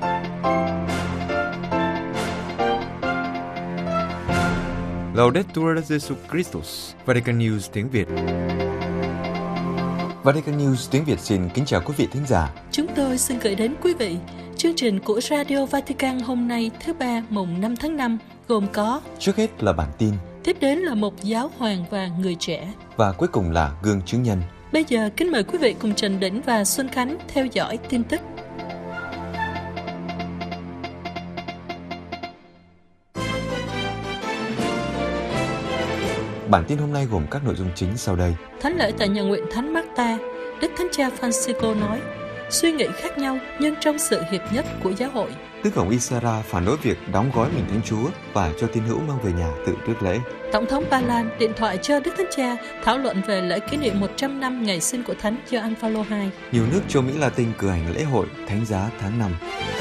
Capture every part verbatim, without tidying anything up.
Laudetur Jesus Christus, Vatican News tiếng Việt. Vatican News tiếng Việt xin kính chào quý vị thính giả. Chúng tôi xin gửi đến quý vị chương trình của Radio Vatican hôm nay thứ ba mùng năm tháng năm gồm có: trước hết là bản tin, tiếp đến là một giáo hoàng và người trẻ, và cuối cùng là gương chứng nhân. Bây giờ kính mời quý vị cùng Trần Đỉnh và Xuân Khánh theo dõi tin tức. Bản tin hôm nay gồm các nội dung chính sau đây. Thánh lễ tại nhà nguyện Thánh Marta, Đức Thánh Cha Francisco nói, suy nghĩ khác nhau nhưng trong sự hiệp nhất của giáo hội. Đức Hồng Y Sara phản đối việc đóng gói mình Thánh Chúa và cho tín hữu mang về nhà tự rước lễ. Tổng thống Ba Lan điện thoại cho Đức Thánh Cha thảo luận về lễ kỷ niệm một trăm năm ngày sinh của Thánh Gioan Phaolô đệ nhị. Nhiều nước châu Mỹ Latin cử hành lễ hội Thánh giá tháng năm.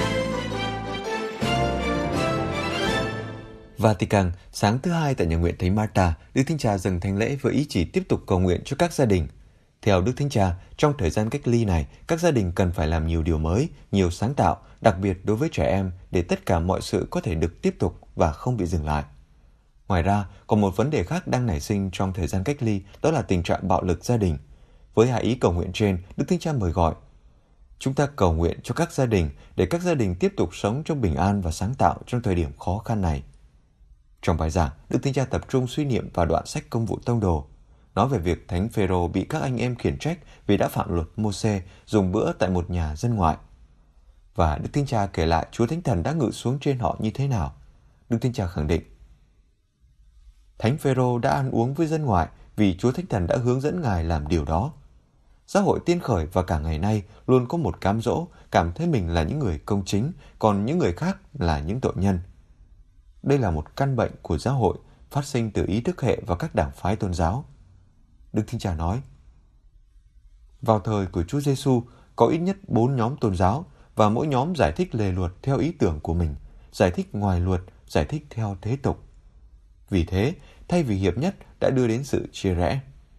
Vatican, sáng thứ hai tại nhà nguyện Thánh Marta, Đức Thánh Cha dâng thánh lễ với ý chỉ tiếp tục cầu nguyện cho các gia đình. Theo Đức Thánh Cha, trong thời gian cách ly này, các gia đình cần phải làm nhiều điều mới, nhiều sáng tạo, đặc biệt đối với trẻ em, để tất cả mọi sự có thể được tiếp tục và không bị dừng lại. Ngoài ra, còn một vấn đề khác đang nảy sinh trong thời gian cách ly, đó là tình trạng bạo lực gia đình. Với hai ý cầu nguyện trên, Đức Thánh Cha mời gọi: chúng ta cầu nguyện cho các gia đình, để các gia đình tiếp tục sống trong bình an và sáng tạo trong thời điểm khó khăn này. Trong bài giảng, Đức Thánh Cha tập trung suy niệm vào đoạn sách Công vụ Tông Đồ, nói về việc Thánh Phêrô bị các anh em khiển trách vì đã phạm luật Mô-sê dùng bữa tại một nhà dân ngoại. Và Đức Thánh Cha kể lại Chúa Thánh Thần đã ngự xuống trên họ như thế nào. Đức Thánh Cha khẳng định: Thánh Phêrô đã ăn uống với dân ngoại vì Chúa Thánh Thần đã hướng dẫn Ngài làm điều đó. Giáo hội Tiên Khởi và cả ngày nay luôn có một cám dỗ, cảm thấy mình là những người công chính, còn những người khác là những tội nhân. Đây là một căn bệnh của giáo hội, phát sinh từ ý thức hệ và các đảng phái tôn giáo. Đức Thánh Cha nói: vào thời của Chúa Giêsu có ít nhất bốn nhóm tôn giáo, và mỗi nhóm giải thích lề luật theo ý tưởng của mình, giải thích ngoài luật, giải thích theo thế tục. Vì thế, thay vì hiệp nhất đã đưa đến sự chia rẽ.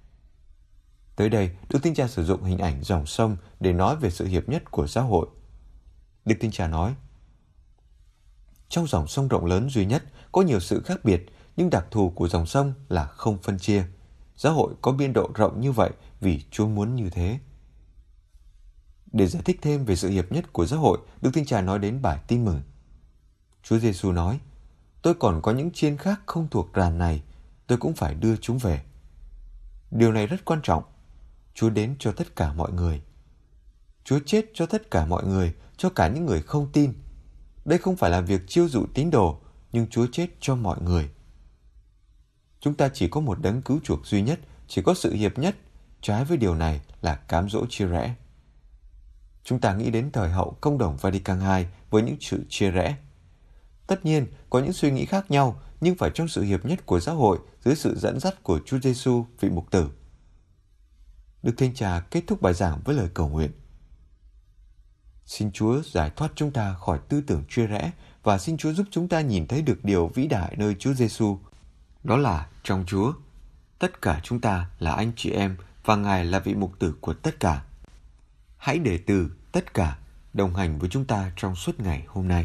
Tới đây, Đức Thánh Cha sử dụng hình ảnh dòng sông để nói về sự hiệp nhất của giáo hội. Đức Thánh Cha nói: trong dòng sông rộng lớn duy nhất có nhiều sự khác biệt, nhưng đặc thù của dòng sông là không phân chia. Giáo hội có biên độ rộng như vậy vì Chúa muốn như thế. Để giải thích thêm về sự hiệp nhất của giáo hội, Đức Thánh Cha nói đến bài tin mừng. Chúa Giêsu nói: tôi còn có những chiên khác không thuộc đàn này, tôi cũng phải đưa chúng về. Điều này rất quan trọng. Chúa đến cho tất cả mọi người. Chúa chết cho tất cả mọi người, cho cả những người không tin. Đây không phải là việc chiêu dụ tín đồ, nhưng Chúa chết cho mọi người. Chúng ta chỉ có một đấng cứu chuộc duy nhất, chỉ có sự hiệp nhất. Trái với điều này là cám dỗ chia rẽ. Chúng ta nghĩ đến thời hậu Công đồng Vatican hai với những sự chia rẽ. Tất nhiên, có những suy nghĩ khác nhau, nhưng phải trong sự hiệp nhất của giáo hội dưới sự dẫn dắt của Chúa Giêsu vị mục tử. Đức Thánh Cha kết thúc bài giảng với lời cầu nguyện: xin Chúa giải thoát chúng ta khỏi tư tưởng chia rẽ, và xin Chúa giúp chúng ta nhìn thấy được điều vĩ đại nơi Chúa Giêsu. Đó là trong Chúa, tất cả chúng ta là anh chị em, và Ngài là vị mục tử của tất cả. Hãy để từ tất cả đồng hành với chúng ta trong suốt ngày hôm nay.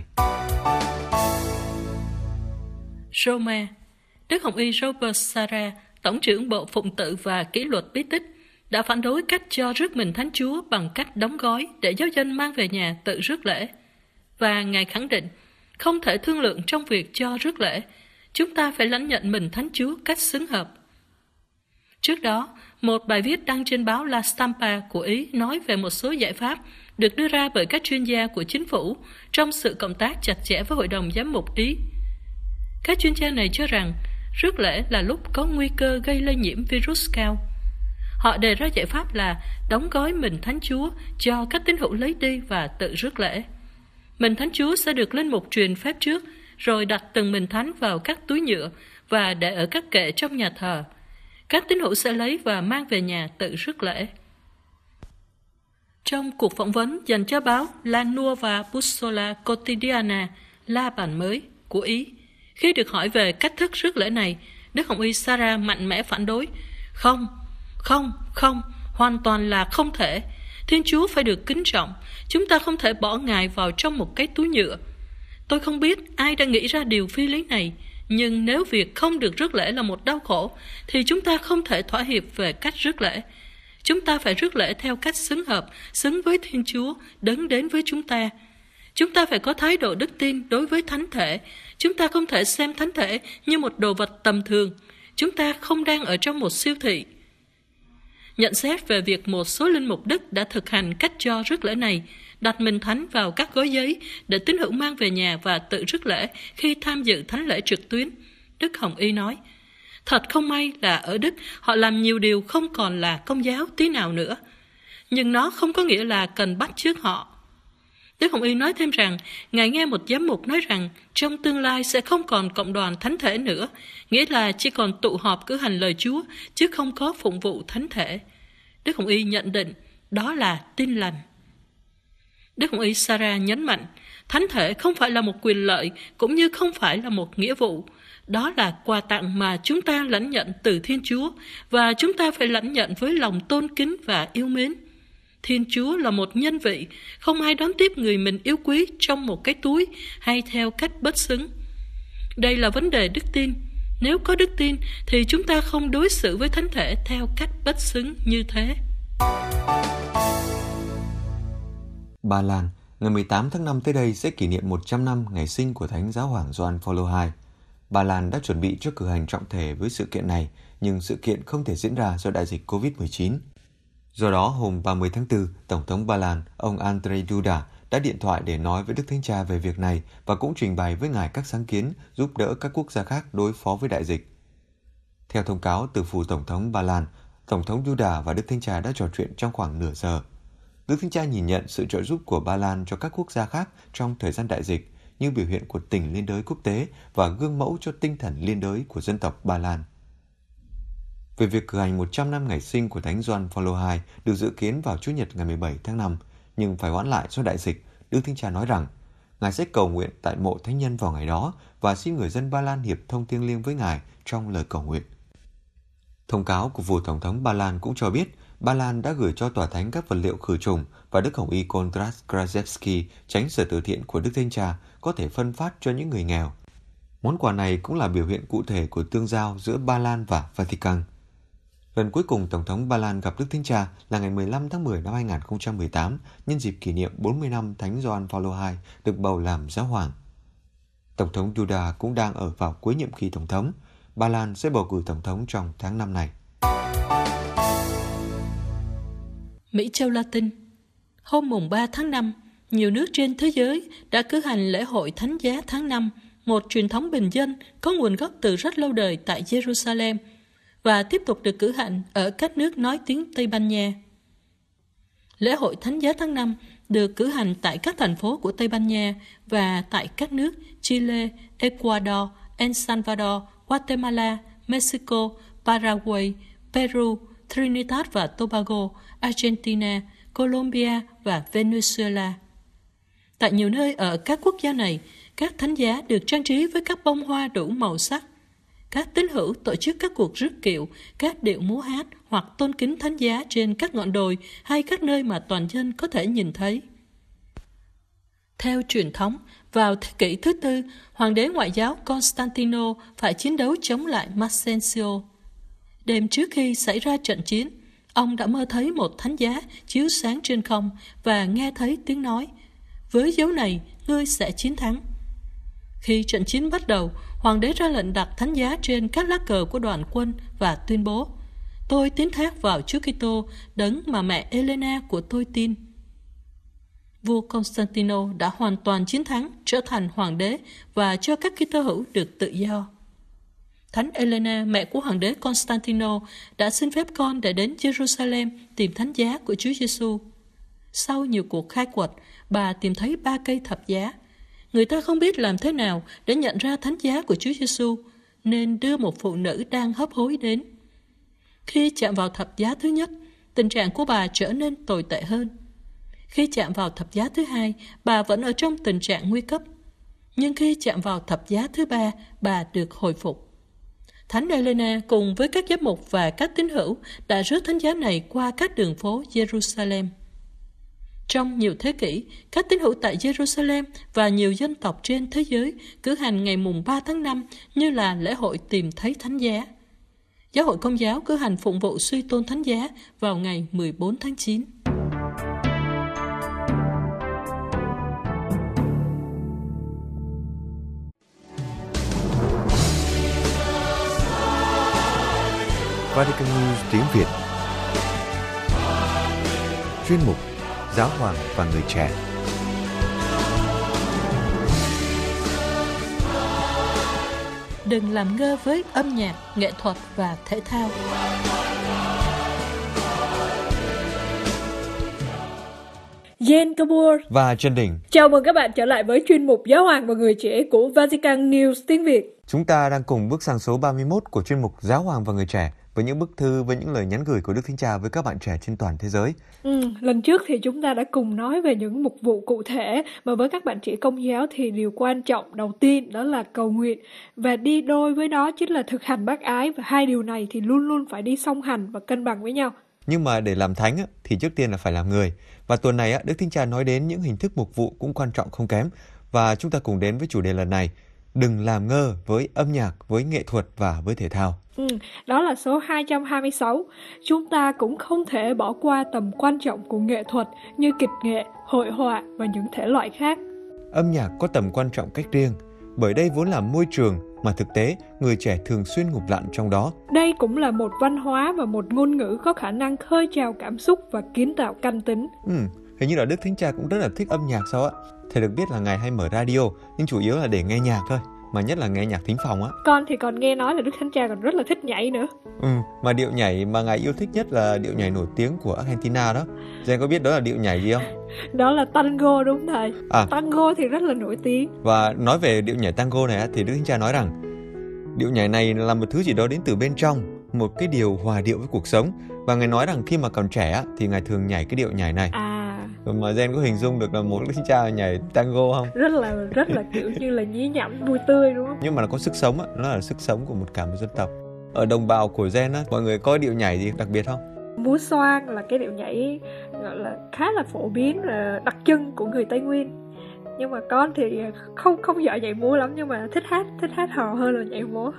Roma, Đức Hồng Y Robert Sarah, Tổng trưởng Bộ Phụng tự và Kỷ luật bí tích, đã phản đối cách cho rước mình Thánh Chúa bằng cách đóng gói để giáo dân mang về nhà tự rước lễ. Và Ngài khẳng định, không thể thương lượng trong việc cho rước lễ, chúng ta phải lãnh nhận mình Thánh Chúa cách xứng hợp. Trước đó, một bài viết đăng trên báo La Stampa của Ý nói về một số giải pháp được đưa ra bởi các chuyên gia của chính phủ trong sự cộng tác chặt chẽ với Hội đồng Giám mục Ý. Các chuyên gia này cho rằng rước lễ là lúc có nguy cơ gây lây nhiễm virus cao. Họ đề ra giải pháp là đóng gói mình Thánh Chúa cho các tín hữu lấy đi và tự rước lễ. Mình Thánh Chúa sẽ được linh mục truyền phép trước, rồi đặt từng mình thánh vào các túi nhựa và để ở các kệ trong nhà thờ. Các tín hữu sẽ lấy và mang về nhà tự rước lễ. Trong cuộc phỏng vấn dành cho báo La Nuova Bussola Quotidiana, La Bản Mới của Ý, khi được hỏi về cách thức rước lễ này, Đức Hồng Y Sarah mạnh mẽ phản đối: Không, không, không, hoàn toàn là không thể. Thiên Chúa phải được kính trọng. Chúng ta không thể bỏ Ngài vào trong một cái túi nhựa. Tôi không biết ai đã nghĩ ra điều phi lý này, nhưng nếu việc không được rước lễ là một đau khổ, thì chúng ta không thể thỏa hiệp về cách rước lễ. Chúng ta phải rước lễ theo cách xứng hợp, xứng với Thiên Chúa, đấng đến với chúng ta. Chúng ta phải có thái độ đức tin đối với thánh thể. Chúng ta không thể xem thánh thể như một đồ vật tầm thường. Chúng ta không đang ở trong một siêu thị. Nhận xét về việc một số linh mục Đức đã thực hành cách cho rước lễ này, đặt mình thánh vào các gói giấy để tín hữu mang về nhà và tự rước lễ khi tham dự thánh lễ trực tuyến, Đức Hồng Y nói, thật không may là ở Đức họ làm nhiều điều không còn là công giáo tí nào nữa. Nhưng nó không có nghĩa là cần bắt chước họ. Đức Hồng Y nói thêm rằng, Ngài nghe một giám mục nói rằng trong tương lai sẽ không còn cộng đoàn thánh thể nữa, nghĩa là chỉ còn tụ họp cử hành lời Chúa, chứ không có phụng vụ thánh thể. Đức Hồng Y nhận định, đó là tin lành. Đức Hồng Y Sarah nhấn mạnh, thánh thể không phải là một quyền lợi, cũng như không phải là một nghĩa vụ. Đó là quà tặng mà chúng ta lãnh nhận từ Thiên Chúa, và chúng ta phải lãnh nhận với lòng tôn kính và yêu mến. Thiên Chúa là một nhân vị, không ai đón tiếp người mình yêu quý trong một cái túi hay theo cách bất xứng. Đây là vấn đề đức tin. Nếu có đức tin thì chúng ta không đối xử với thánh thể theo cách bất xứng như thế. Ba Lan, ngày mười tám tháng năm tới đây sẽ kỷ niệm một trăm năm ngày sinh của Thánh Giáo hoàng Gioan Phaolô đệ nhị. Ba Lan đã chuẩn bị cho cử hành trọng thể với sự kiện này, nhưng sự kiện không thể diễn ra do đại dịch covid mười chín. Do đó, hôm ba mươi tháng tư, Tổng thống Ba Lan, ông Andrzej Duda, đã điện thoại để nói với Đức Thánh Cha về việc này và cũng trình bày với Ngài các sáng kiến giúp đỡ các quốc gia khác đối phó với đại dịch. Theo thông cáo từ phủ Tổng thống Ba Lan, Tổng thống Duda và Đức Thánh Cha đã trò chuyện trong khoảng nửa giờ. Đức Thánh Cha nhìn nhận sự trợ giúp của Ba Lan cho các quốc gia khác trong thời gian đại dịch như biểu hiện của tình liên đới quốc tế và gương mẫu cho tinh thần liên đới của dân tộc Ba Lan. Về việc cử hành một trăm năm ngày sinh của Thánh Gioan Phaolô đệ nhị được dự kiến vào Chủ nhật ngày mười bảy tháng năm, nhưng phải hoãn lại do đại dịch, Đức Thánh Cha nói rằng Ngài sẽ cầu nguyện tại mộ thánh nhân vào ngày đó và xin người dân Ba Lan hiệp thông thiêng liêng với Ngài trong lời cầu nguyện. Thông cáo của phủ Tổng thống Ba Lan cũng cho biết Ba Lan đã gửi cho tòa thánh các vật liệu khử trùng và Đức Hồng Y Konrad Krajewski, chánh sở từ thiện của Đức Thánh Cha, có thể phân phát cho những người nghèo. Món quà này cũng là biểu hiện cụ thể của tương giao giữa Ba Lan và Vatican. Lần cuối cùng Tổng thống Ba Lan gặp Đức Thánh Cha là ngày mười lăm tháng mười năm hai nghìn không trăm mười tám, nhân dịp kỷ niệm bốn mươi năm Thánh Gioan Phaolô đệ nhị được bầu làm giáo hoàng. Tổng thống Duda cũng đang ở vào cuối nhiệm kỳ tổng thống. Ba Lan sẽ bầu cử tổng thống trong tháng năm này. Mỹ Châu Latin. Hôm mùng ba tháng năm, nhiều nước trên thế giới đã cử hành lễ hội Thánh giá tháng năm, một truyền thống bình dân có nguồn gốc từ rất lâu đời tại Jerusalem và tiếp tục được cử hành ở các nước nói tiếng Tây Ban Nha. Lễ hội Thánh giá tháng năm được cử hành tại các thành phố của Tây Ban Nha và tại các nước Chile, Ecuador, El Salvador, Guatemala, Mexico, Paraguay, Peru, Trinidad và Tobago, Argentina, Colombia và Venezuela. Tại nhiều nơi ở các quốc gia này, các thánh giá được trang trí với các bông hoa đủ màu sắc. Các tín hữu tổ chức các cuộc rước kiệu, các điệu múa hát hoặc tôn kính thánh giá trên các ngọn đồi hay các nơi mà toàn dân có thể nhìn thấy. Theo truyền thống, vào thế kỷ thứ tư, hoàng đế ngoại giáo Constantino phải chiến đấu chống lại Maxencio. Đêm trước khi xảy ra trận chiến, ông đã mơ thấy một thánh giá chiếu sáng trên không và nghe thấy tiếng nói: "Với dấu này, ngươi sẽ chiến thắng." Khi trận chiến bắt đầu, hoàng đế ra lệnh đặt thánh giá trên các lá cờ của đoàn quân và tuyên bố: "Tôi tín thác vào Chúa Kitô, đấng mà mẹ Elena của tôi tin." Vua Constantino đã hoàn toàn chiến thắng, trở thành hoàng đế và cho các Kitô hữu được tự do. Thánh Elena, mẹ của hoàng đế Constantino, đã xin phép con để đến Jerusalem tìm thánh giá của Chúa Giêsu. Sau nhiều cuộc khai quật, bà tìm thấy ba cây thập giá. Người ta không biết làm thế nào để nhận ra thánh giá của Chúa Giêsu, nên đưa một phụ nữ đang hấp hối đến. Khi chạm vào thập giá thứ nhất, tình trạng của bà trở nên tồi tệ hơn. Khi chạm vào thập giá thứ hai, bà vẫn ở trong tình trạng nguy cấp. Nhưng khi chạm vào thập giá thứ ba, bà được hồi phục. Thánh Elena cùng với các giám mục và các tín hữu đã rước thánh giá này qua các đường phố Jerusalem. Trong nhiều thế kỷ, các tín hữu tại Jerusalem và nhiều dân tộc trên thế giới cử hành ngày mùng ba tháng năm như là lễ hội tìm thấy thánh giá. Giáo hội Công giáo cử hành phụng vụ suy tôn thánh giá vào ngày mười bốn tháng chín. Vatican News tiếng Việt. Chuyên mục Giáo hoàng và người trẻ. Đừng làm ngơ với âm nhạc, nghệ thuật và thể thao. Jen Kabur và Trần Đình. Chào mừng các bạn trở lại với chuyên mục Giáo hoàng và người trẻ của Vatican News tiếng Việt. Chúng ta đang cùng bước sang số ba mươi mốt của chuyên mục Giáo hoàng và người trẻ với những bức thư, với những lời nhắn gửi của Đức Thánh Cha với các bạn trẻ trên toàn thế giới. Ừ, lần trước thì chúng ta đã cùng nói về những mục vụ cụ thể mà với các bạn trẻ Công giáo thì điều quan trọng đầu tiên đó là cầu nguyện, và đi đôi với đó chính là thực hành bác ái, và hai điều này thì luôn luôn phải đi song hành và cân bằng với nhau. Nhưng mà để làm thánh thì trước tiên là phải làm người. Và tuần này Đức Thánh Cha nói đến những hình thức mục vụ cũng quan trọng không kém. Và chúng ta cùng đến với chủ đề lần này: đừng làm ngơ với âm nhạc, với nghệ thuật và với thể thao. Ừ, đó là số hai trăm hai mươi sáu. Chúng ta cũng không thể bỏ qua tầm quan trọng của nghệ thuật như kịch nghệ, hội họa và những thể loại khác. Âm nhạc có tầm quan trọng cách riêng, bởi đây vốn là môi trường mà thực tế người trẻ thường xuyên ngụp lặn trong đó. Đây cũng là một văn hóa và một ngôn ngữ có khả năng khơi trào cảm xúc và kiến tạo căn tính. Ừ, hình như là Đức Thánh Cha cũng rất là thích âm nhạc sao ạ? Thầy được biết là Ngài hay mở radio, nhưng chủ yếu là để nghe nhạc thôi, mà nhất là nghe nhạc thính phòng á. Con thì còn nghe nói là Đức Thánh Cha còn rất là thích nhảy nữa. Ừ, mà điệu nhảy mà Ngài yêu thích nhất là điệu nhảy nổi tiếng của Argentina đó. Jen có biết đó là điệu nhảy gì không? Đó là tango đúng thầy. À. Tango thì rất là nổi tiếng. Và nói về điệu nhảy tango này thì Đức Thánh Cha nói rằng điệu nhảy này là một thứ gì đó đến từ bên trong, một cái điều hòa điệu với cuộc sống. Và Ngài nói rằng khi mà còn trẻ thì Ngài thường nhảy cái điệu nhảy này. À. Mà Jen có hình dung được là một Đức Thánh Cha nhảy tango không? Rất là rất là kiểu như là nhí nhảnh, vui tươi đúng không? Nhưng mà nó có sức sống á, nó là sức sống của một cả một dân tộc. Ở đồng bào của Jen á, mọi người có điệu nhảy gì đặc biệt không? Múa xoang là cái điệu nhảy gọi là khá là phổ biến, là đặc trưng của người Tây Nguyên. Nhưng mà con thì không không giỏi nhảy múa lắm, nhưng mà thích hát thích hát hò hơn là nhảy múa.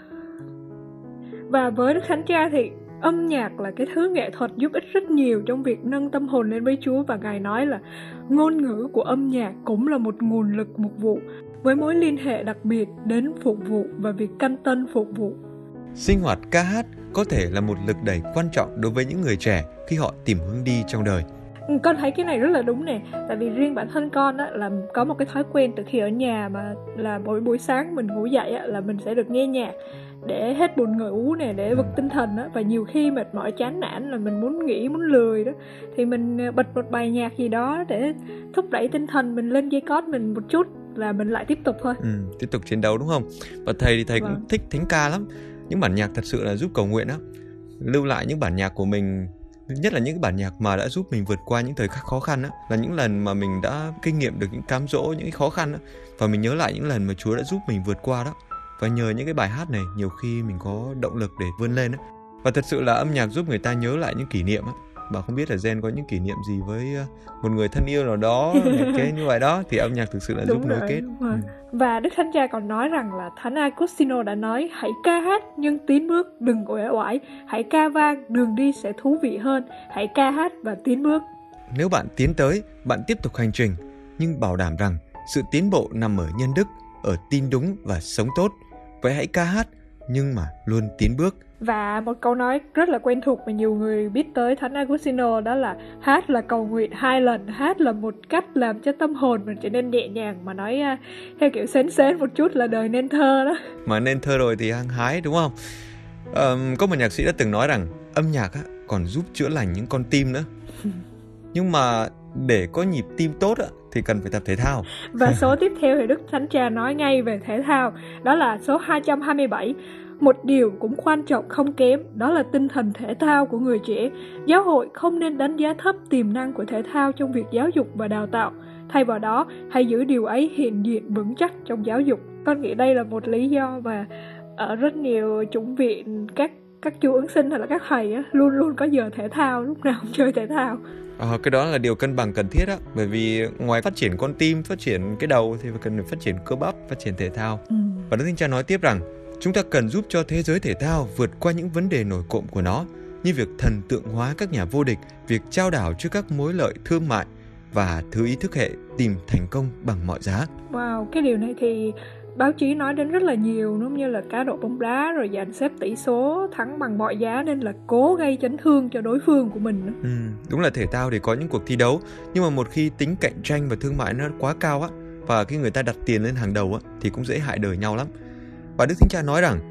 Và với Đức Thánh Cha thì âm nhạc là cái thứ nghệ thuật giúp ích rất nhiều trong việc nâng tâm hồn lên với Chúa, và Ngài nói là ngôn ngữ của âm nhạc cũng là một nguồn lực mục vụ với mối liên hệ đặc biệt đến phục vụ và việc canh tân phục vụ. Sinh hoạt ca hát có thể là một lực đẩy quan trọng đối với những người trẻ khi họ tìm hướng đi trong đời. Con thấy cái này rất là đúng nè, tại vì riêng bản thân con á, là có một cái thói quen từ khi ở nhà mà là mỗi buổi sáng mình ngủ dậy á, là mình sẽ được nghe nhạc để hết buồn ngủ nè, để vực tinh thần á. Và nhiều khi mệt mỏi chán nản là mình muốn nghỉ, muốn lười đó, thì mình bật một bài nhạc gì đó để thúc đẩy tinh thần mình lên dây cót mình một chút là mình lại tiếp tục thôi. Ừ, tiếp tục chiến đấu đúng không? Và thầy thì thầy vâng. cũng thích thánh ca lắm. Những bản nhạc thật sự là giúp cầu nguyện á. Lưu lại những bản nhạc của mình, nhất là những bản nhạc mà đã giúp mình vượt qua những thời khắc khó khăn á, là những lần mà mình đã kinh nghiệm được những cám dỗ, những khó khăn á, và mình nhớ lại những lần mà Chúa đã giúp mình vượt qua đó. Và nhờ những cái bài hát này, nhiều khi mình có động lực để vươn lên á. Và thật sự là âm nhạc giúp người ta nhớ lại những kỷ niệm á. Bà không biết là Jen có những kỷ niệm gì với một người thân yêu nào đó cái như vậy đó, thì âm nhạc thực sự là đúng giúp rồi, nối kết. Ừ. Và Đức Thánh Cha còn nói rằng là Thánh Agostino đã nói: hãy ca hát nhưng tiến bước, đừng uể oải. Hãy ca vang, đường đi sẽ thú vị hơn. Hãy ca hát và tiến bước. Nếu bạn tiến tới, bạn tiếp tục hành trình, nhưng bảo đảm rằng sự tiến bộ nằm ở nhân đức, ở tin đúng và sống tốt. Vậy hãy ca hát nhưng mà luôn tiến bước. Và một câu nói rất là quen thuộc mà nhiều người biết tới Thánh Agostino, đó là hát là cầu nguyện hai lần, hát là một cách làm cho tâm hồn mình trở nên nhẹ nhàng, mà nói uh, theo kiểu sến sến một chút là đời nên thơ đó. Mà nên thơ rồi thì hăng hái đúng không? Um, có một nhạc sĩ đã từng nói rằng âm nhạc á, còn giúp chữa lành những con tim nữa. Nhưng mà để có nhịp tim tốt á, thì cần phải tập thể thao. Và số tiếp theo thì Đức Thánh Cha nói ngay về thể thao, đó là số hai trăm hai mươi bảy. Một điều cũng quan trọng không kém, đó là tinh thần thể thao của người trẻ. Giáo hội không nên đánh giá thấp tiềm năng của thể thao trong việc giáo dục và đào tạo. Thay vào đó, hãy giữ điều ấy hiện diện vững chắc trong giáo dục. Con nghĩ đây là một lý do mà ở rất nhiều chủng viện, các các chú ứng sinh hay là các thầy á, luôn luôn có giờ thể thao, lúc nào cũng chơi thể thao. À, cái đó là điều cân bằng cần thiết á, bởi vì ngoài phát triển con tim, phát triển cái đầu thì phải cần phải phát triển cơ bắp, phát triển thể thao. Ừ. Và Đức Thánh Cha nói tiếp rằng chúng ta cần giúp cho thế giới thể thao vượt qua những vấn đề nổi cộm của nó, như việc thần tượng hóa các nhà vô địch, việc trao đảo trước các mối lợi thương mại và thứ ý thức hệ tìm thành công bằng mọi giá. Wow, cái điều này thì báo chí nói đến rất là nhiều, giống như là cá độ bóng đá rồi dàn xếp tỷ số thắng bằng mọi giá, nên là cố gây chấn thương cho đối phương của mình. Ừ, đúng là thể thao thì có những cuộc thi đấu, nhưng mà một khi tính cạnh tranh và thương mại nó quá cao á, và khi người ta đặt tiền lên hàng đầu á, thì cũng dễ hại đời nhau lắm. Và Đức Thánh Cha nói rằng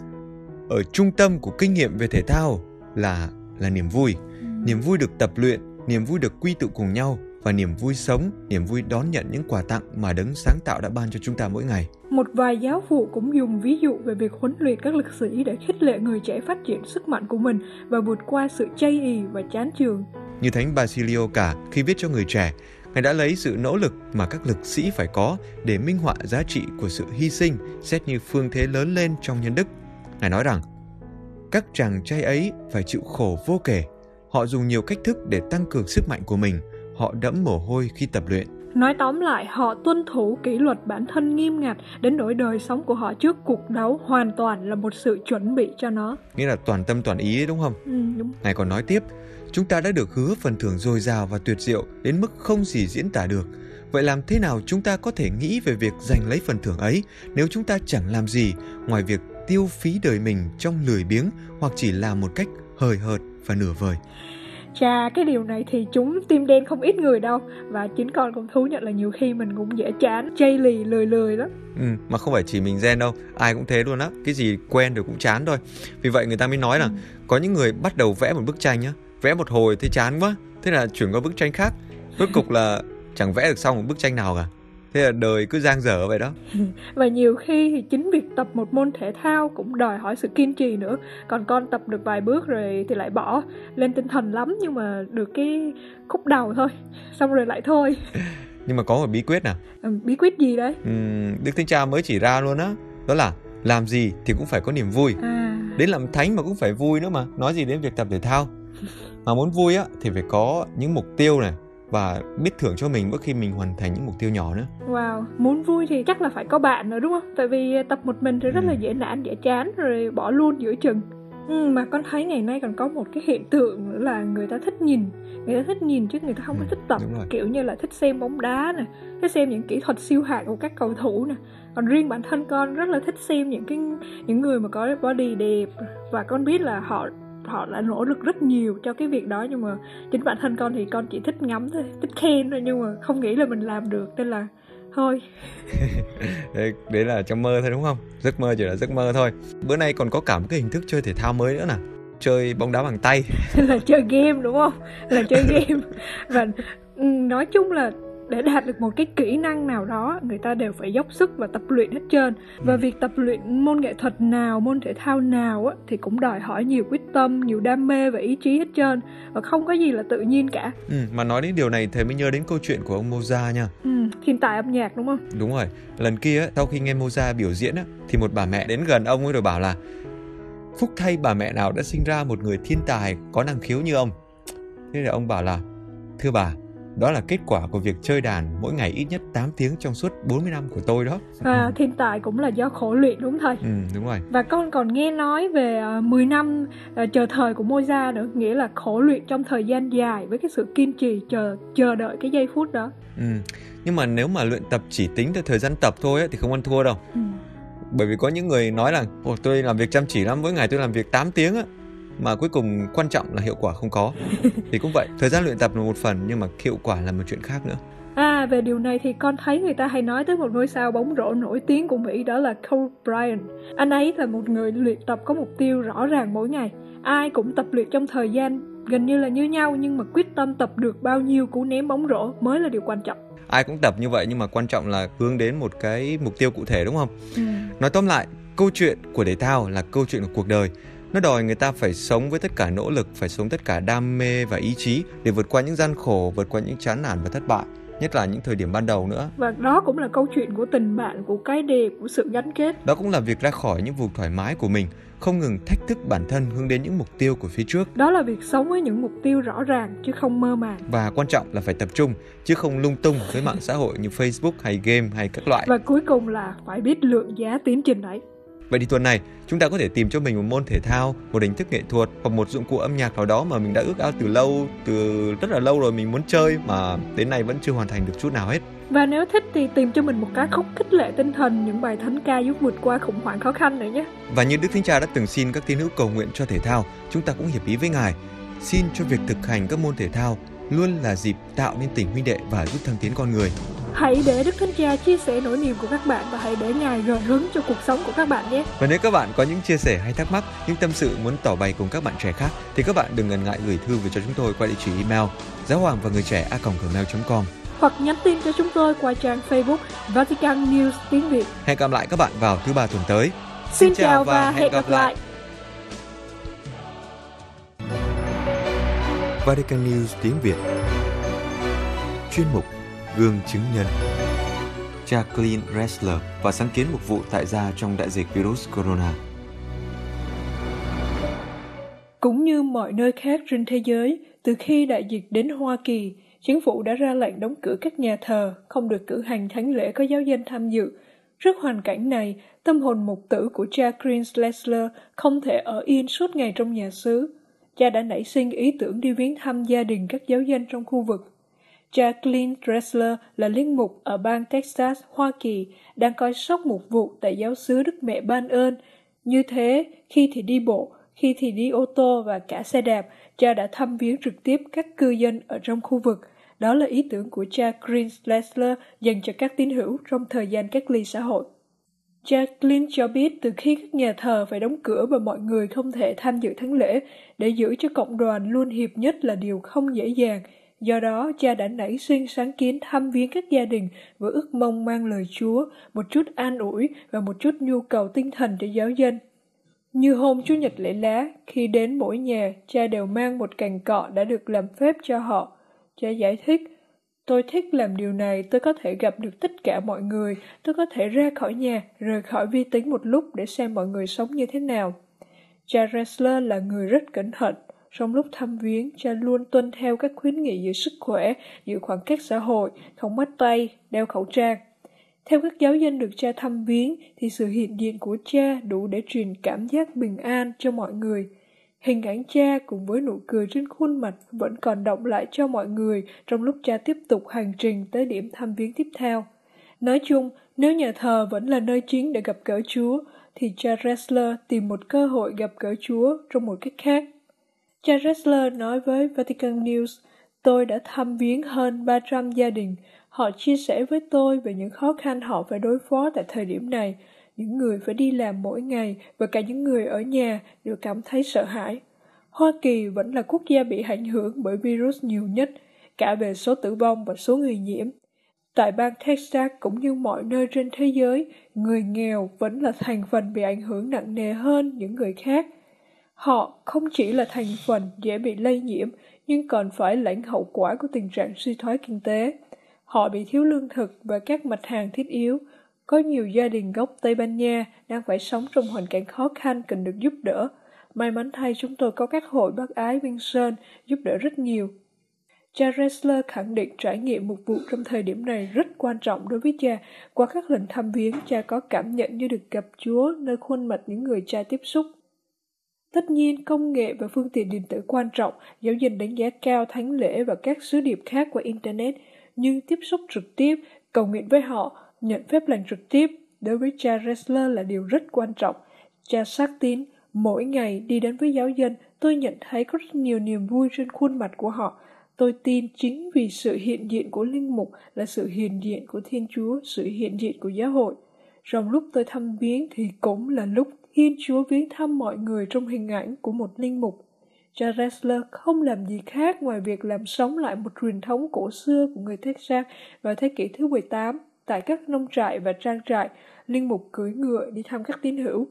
ở trung tâm của kinh nghiệm về thể thao là là niềm vui, ừ. niềm vui được tập luyện, niềm vui được quy tụ cùng nhau, và niềm vui sống, niềm vui đón nhận những quà tặng mà Đấng sáng tạo đã ban cho chúng ta mỗi ngày. Một vài giáo phụ cũng dùng ví dụ về việc huấn luyện các lực sĩ để khích lệ người trẻ phát triển sức mạnh của mình và vượt qua sự chây ỳ và chán chường. Như Thánh Basilio cả khi viết cho người trẻ, Ngài đã lấy sự nỗ lực mà các lực sĩ phải có để minh họa giá trị của sự hy sinh xét như phương thế lớn lên trong nhân đức. Ngài nói rằng, các chàng trai ấy phải chịu khổ vô kể. Họ dùng nhiều cách thức để tăng cường sức mạnh của mình. Họ đẫm mồ hôi khi tập luyện. Nói tóm lại, họ tuân thủ kỷ luật bản thân nghiêm ngặt đến nỗi đời sống của họ trước cuộc đấu hoàn toàn là một sự chuẩn bị cho nó. Nghĩa là toàn tâm toàn ý ấy, đúng không? Ừ, đúng. Ngài còn nói tiếp, chúng ta đã được hứa phần thưởng dồi dào và tuyệt diệu đến mức không gì diễn tả được. Vậy làm thế nào chúng ta có thể nghĩ về việc giành lấy phần thưởng ấy nếu chúng ta chẳng làm gì ngoài việc tiêu phí đời mình trong lười biếng hoặc chỉ làm một cách hời hợt và nửa vời? Chà, cái điều này thì chúng tim đen không ít người đâu. Và chính con cũng thú nhận là nhiều khi mình cũng dễ chán, chây lì, lười lười lắm. Ừ, mà không phải chỉ mình Gen đâu, ai cũng thế luôn á. Cái gì quen rồi cũng chán thôi. Vì vậy người ta mới nói là ừ. có những người bắt đầu vẽ một bức tranh nhá, vẽ một hồi thấy chán quá, thế là chuyển qua bức tranh khác. Cuối cùng là chẳng vẽ được xong một bức tranh nào cả. Thế là đời cứ dang dở vậy đó. Và nhiều khi thì chính việc tập một môn thể thao cũng đòi hỏi sự kiên trì nữa. Còn con tập được vài bước rồi thì lại bỏ, lên tinh thần lắm nhưng mà được cái khúc đầu thôi, xong rồi lại thôi. Nhưng mà có một bí quyết nào. Ừ, bí quyết gì đấy? Ừ, Đức Thánh Cha mới chỉ ra luôn á. Đó. đó là làm gì thì cũng phải có niềm vui. À. Đến làm thánh mà cũng phải vui nữa mà. Nói gì đến việc tập thể thao. Mà muốn vui á thì phải có những mục tiêu này, và biết thưởng cho mình mỗi khi mình hoàn thành những mục tiêu nhỏ nữa. Wow, muốn vui thì chắc là phải có bạn nữa đúng không? Tại vì tập một mình thì rất ừ. là dễ nản, dễ chán rồi bỏ luôn giữa chừng. Ừ, mà con thấy ngày nay còn có một cái hiện tượng nữa là người ta thích nhìn. Người ta thích nhìn chứ người ta không ừ, có thích tập. Kiểu như là thích xem bóng đá nè, thích xem những kỹ thuật siêu hạng của các cầu thủ nè. Còn riêng bản thân con rất là thích xem những cái những người mà có body đẹp. Và con biết là họ họ đã nỗ lực rất nhiều cho cái việc đó, nhưng mà chính bản thân con thì con chỉ thích ngắm thôi, thích khen thôi, nhưng mà không nghĩ là mình làm được, nên là thôi. đấy, đấy là trong mơ thôi đúng không? Giấc mơ chỉ là giấc mơ thôi. Bữa nay còn có cả một cái hình thức chơi thể thao mới nữa nè, chơi bóng đá bằng tay. Là chơi game đúng không? Là chơi game. Và nói chung là để đạt được một cái kỹ năng nào đó, người ta đều phải dốc sức và tập luyện hết trơn. Và ừ. việc tập luyện môn nghệ thuật nào, môn thể thao nào á, thì cũng đòi hỏi nhiều quyết tâm, nhiều đam mê và ý chí hết trơn. Và không có gì là tự nhiên cả. Ừ, mà nói đến điều này thầy mới nhớ đến câu chuyện của ông Mozart nha. Ừ, thiên tài âm nhạc đúng không? Đúng rồi. Lần kia á, sau khi nghe Mozart biểu diễn á, thì một bà mẹ đến gần ông ấy rồi bảo là phúc thay bà mẹ nào đã sinh ra một người thiên tài có năng khiếu như ông. Thế là ông bảo là thưa bà, đó là kết quả của việc chơi đàn mỗi ngày ít nhất tám tiếng trong suốt bốn mươi năm của tôi đó. À, thiên tài cũng là do khổ luyện đúng thầy? Ừ, đúng rồi. Và con còn nghe nói về uh, mười năm uh, chờ thời của Mozart nữa, nghĩa là khổ luyện trong thời gian dài với cái sự kiên trì chờ chờ đợi cái giây phút đó. Ừ, nhưng mà nếu mà luyện tập chỉ tính theo thời gian tập thôi ấy, thì không ăn thua đâu. Ừ. Bởi vì có những người nói là ồ, tôi làm việc chăm chỉ lắm, mỗi ngày tôi làm việc tám tiếng á, mà cuối cùng quan trọng là hiệu quả không có. Thì cũng vậy, thời gian luyện tập là một phần, nhưng mà hiệu quả là một chuyện khác nữa. À, về điều này thì con thấy người ta hay nói tới một ngôi sao bóng rổ nổi tiếng của Mỹ, đó là Kobe Bryant. Anh ấy là một người luyện tập có mục tiêu rõ ràng mỗi ngày. Ai cũng tập luyện trong thời gian gần như là như nhau, nhưng mà quyết tâm tập được bao nhiêu cú ném bóng rổ mới là điều quan trọng. Ai cũng tập như vậy, nhưng mà quan trọng là hướng đến một cái mục tiêu cụ thể, đúng không? Ừ. Nói tóm lại, câu chuyện của thể thao là câu chuyện của cuộc đời. Nó đòi người ta phải sống với tất cả nỗ lực, phải sống tất cả đam mê và ý chí để vượt qua những gian khổ, vượt qua những chán nản và thất bại. nhất là những thời điểm ban đầu nữa. Và đó cũng là câu chuyện của tình bạn, của cái đẹp, của sự gắn kết. Đó cũng là việc ra khỏi những vùng thoải mái của mình, không ngừng thách thức bản thân hướng đến những mục tiêu của phía trước. Đó là việc sống với những mục tiêu rõ ràng chứ không mơ màng. Và quan trọng là phải tập trung chứ không lung tung với mạng xã hội như Facebook hay game hay các loại. Và cuối cùng là phải biết lượng giá tiến trình ấy. Vậy thì tuần này chúng ta có thể tìm cho mình một môn thể thao, một hình thức nghệ thuật hoặc một dụng cụ âm nhạc nào đó mà mình đã ước ao từ lâu, từ rất là lâu rồi mình muốn chơi mà đến nay vẫn chưa hoàn thành được chút nào hết. Và nếu thích thì tìm cho mình một ca khúc khích lệ tinh thần, những bài thánh ca giúp vượt qua khủng hoảng khó khăn nữa nhé. Và như Đức Thánh Cha đã từng xin các tín hữu cầu nguyện cho thể thao, chúng ta cũng hiệp ý với Ngài, xin cho việc thực hành các môn thể thao luôn là dịp tạo nên tình huynh đệ và giúp thăng tiến con người. Hãy để Đức Thánh Cha chia sẻ nỗi niềm của các bạn và hãy để Ngài gợi hứng cho cuộc sống của các bạn nhé. Và nếu các bạn có những chia sẻ hay thắc mắc, những tâm sự muốn tỏ bày cùng các bạn trẻ khác thì các bạn đừng ngần ngại gửi thư về cho chúng tôi qua địa chỉ email giáo hoàng và người trẻ a còng gmail chấm com hoặc nhắn tin cho chúng tôi qua trang Facebook Vatican News tiếng Việt. Hẹn gặp lại các bạn vào thứ ba tuần tới. Xin, Xin chào và hẹn gặp lại. Vatican News tiếng Việt. Chuyên mục Gương chứng nhân. Jacqueline Ressler và sáng kiến mục vụ tại gia trong đại dịch virus corona. Cũng như mọi nơi khác trên thế giới, từ khi đại dịch đến Hoa Kỳ, chính phủ đã ra lệnh đóng cửa các nhà thờ, không được cử hành thánh lễ có giáo dân tham dự. Trước hoàn cảnh này, tâm hồn mục tử của cha Chris Ressler không thể ở yên suốt ngày trong nhà xứ. Cha đã nảy sinh ý tưởng đi viếng thăm gia đình các giáo dân trong khu vực. Cha Clint Ressler là linh mục ở bang Texas, Hoa Kỳ, đang coi sóc mục vụ tại giáo xứ Đức Mẹ Ban Ơn. Như thế, khi thì đi bộ, khi thì đi ô tô và cả xe đạp, cha đã thăm viếng trực tiếp các cư dân ở trong khu vực. Đó là ý tưởng của cha Clint Ressler dành cho các tín hữu trong thời gian cách ly xã hội. Cha Clint cho biết từ khi các nhà thờ phải đóng cửa và mọi người không thể tham dự thánh lễ, để giữ cho cộng đoàn luôn hiệp nhất là điều không dễ dàng. Do đó, cha đã nảy sinh sáng kiến thăm viếng các gia đình với ước mong mang lời Chúa, một chút an ủi và một chút nhu cầu tinh thần cho giáo dân. Như hôm Chủ nhật lễ lá, khi đến mỗi nhà, cha đều mang một cành cọ đã được làm phép cho họ. Cha giải thích, tôi thích làm điều này, tôi có thể gặp được tất cả mọi người, tôi có thể ra khỏi nhà, rời khỏi vi tính một lúc để xem mọi người sống như thế nào. Cha Ressler là người rất cẩn thận. Trong lúc thăm viếng, cha luôn tuân theo các khuyến nghị giữ sức khỏe, giữ khoảng cách xã hội, không bắt tay, đeo khẩu trang. Theo các giáo dân được cha thăm viếng, thì sự hiện diện của cha đủ để truyền cảm giác bình an cho mọi người. Hình ảnh cha cùng với nụ cười trên khuôn mặt vẫn còn động lại cho mọi người trong lúc cha tiếp tục hành trình tới điểm thăm viếng tiếp theo. Nói chung, nếu nhà thờ vẫn là nơi chính để gặp gỡ Chúa, thì cha Ressler tìm một cơ hội gặp gỡ Chúa trong một cách khác. Cha Ressler nói với Vatican News, tôi đã thăm viếng hơn ba trăm gia đình. Họ chia sẻ với tôi về những khó khăn họ phải đối phó tại thời điểm này. Những người phải đi làm mỗi ngày và cả những người ở nhà đều cảm thấy sợ hãi. Hoa Kỳ vẫn là quốc gia bị ảnh hưởng bởi virus nhiều nhất, cả về số tử vong và số người nhiễm. Tại bang Texas cũng như mọi nơi trên thế giới, người nghèo vẫn là thành phần bị ảnh hưởng nặng nề hơn những người khác. Họ không chỉ là thành phần dễ bị lây nhiễm, nhưng còn phải lãnh hậu quả của tình trạng suy thoái kinh tế. Họ bị thiếu lương thực và các mặt hàng thiết yếu. Có nhiều gia đình gốc Tây Ban Nha đang phải sống trong hoàn cảnh khó khăn cần được giúp đỡ. May mắn thay chúng tôi có các hội bác ái Vinh Sơn giúp đỡ rất nhiều. Cha Ressler khẳng định trải nghiệm mục vụ trong thời điểm này rất quan trọng đối với cha. Qua các lần thăm viếng, cha có cảm nhận như được gặp Chúa nơi khuôn mặt những người cha tiếp xúc. Tất nhiên, công nghệ và phương tiện điện tử quan trọng, giáo dân đánh giá cao thánh lễ và các sứ điệp khác qua Internet, nhưng tiếp xúc trực tiếp, cầu nguyện với họ, nhận phép lành trực tiếp, đối với cha Ressler là điều rất quan trọng. Cha xác tín, mỗi ngày đi đến với giáo dân, tôi nhận thấy có rất nhiều niềm vui trên khuôn mặt của họ. Tôi tin chính vì sự hiện diện của linh mục là sự hiện diện của Thiên Chúa, sự hiện diện của giáo hội. Trong lúc tôi thăm viếng thì cũng là lúc Thiên Chúa viếng thăm mọi người trong hình ảnh của một linh mục. Cha Ressler không làm gì khác ngoài việc làm sống lại một truyền thống cổ xưa của người Texas vào thế kỷ thứ mười tám. Tại các nông trại và trang trại, linh mục cưỡi ngựa đi thăm các tín hữu.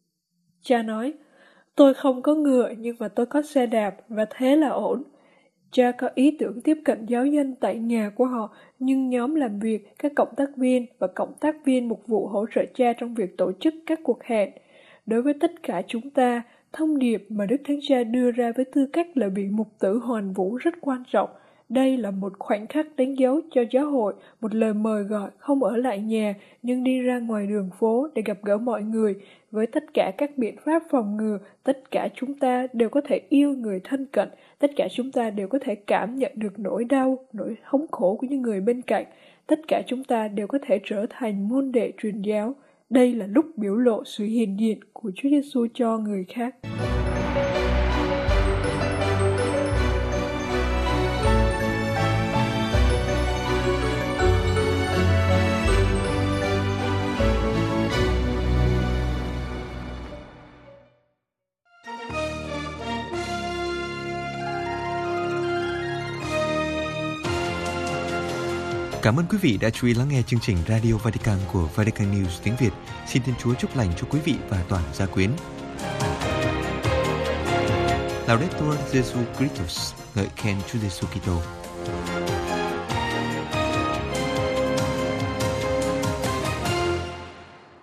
Cha nói, tôi không có ngựa nhưng mà tôi có xe đạp và thế là ổn. Cha có ý tưởng tiếp cận giáo dân tại nhà của họ, nhưng nhóm làm việc, các cộng tác viên và cộng tác viên mục vụ hỗ trợ cha trong việc tổ chức các cuộc hẹn. Đối với tất cả chúng ta, thông điệp mà Đức Thánh Cha đưa ra với tư cách là vị mục tử hoàn vũ rất quan trọng. Đây là một khoảnh khắc đánh dấu cho giáo hội, một lời mời gọi không ở lại nhà nhưng đi ra ngoài đường phố để gặp gỡ mọi người. Với tất cả các biện pháp phòng ngừa, tất cả chúng ta đều có thể yêu người thân cận, tất cả chúng ta đều có thể cảm nhận được nỗi đau, nỗi thống khổ của những người bên cạnh. Tất cả chúng ta đều có thể trở thành môn đệ truyền giáo. Đây là lúc biểu lộ sự hiện diện của Chúa Giêsu cho người khác. Cảm ơn quý vị đã chú ý lắng nghe chương trình Radio Vatican của Vatican News tiếng Việt. Xin Thiên Chúa chúc lành cho quý vị và toàn gia quyến. Laudetur Jesu Christus, ngợi khen Chúa Giêsu Kitô.